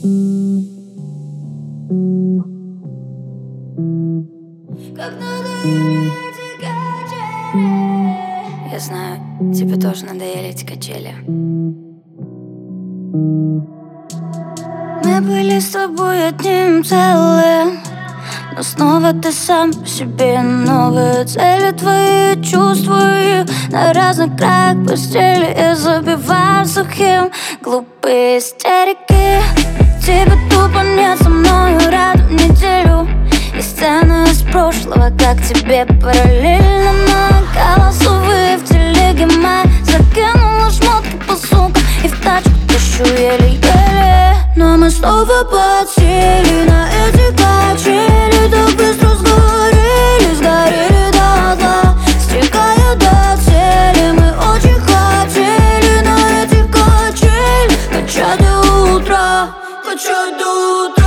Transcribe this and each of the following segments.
Как надоели эти качели. Я знаю, тебе тоже надоели эти качели. Мы были с тобой одним целым, но снова ты сам по себе. Новые цели твои чувствую на разных краях постели. Я забиваю сухим глупые истерики. Тебе тупо нет со мною рядом неделю. И сцены из прошлого, как тебе параллельно. На голосовые в телеге моей закинула шмотки по сумкам и в тачку тащу еле-еле. Но мы снова подсели на эти качели. Так быстро сгорели, сгорели дотла, стекая до цели. Мы очень хотели на эти качели качать до утра, качать до утра.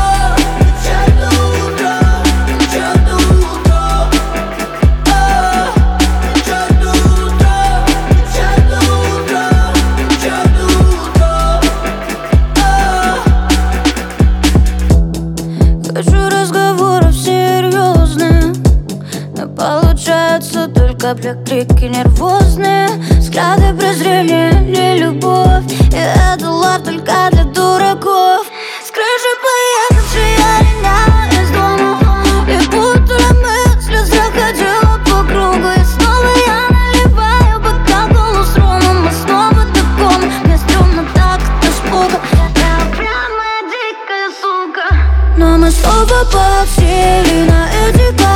Хочу разговоров серьезных, но получается только крики нервозные. Взгляды презрения, не любовь, и это лав только для дураков. С крыши поехавшей я линяла из дома, и путали мысли, заходила по кругу. И снова я наливаю бокал голос ромом. И снова таком, мне стрёмно так от испуга. Я прямо дикая сука. Но мы снова подсели на эти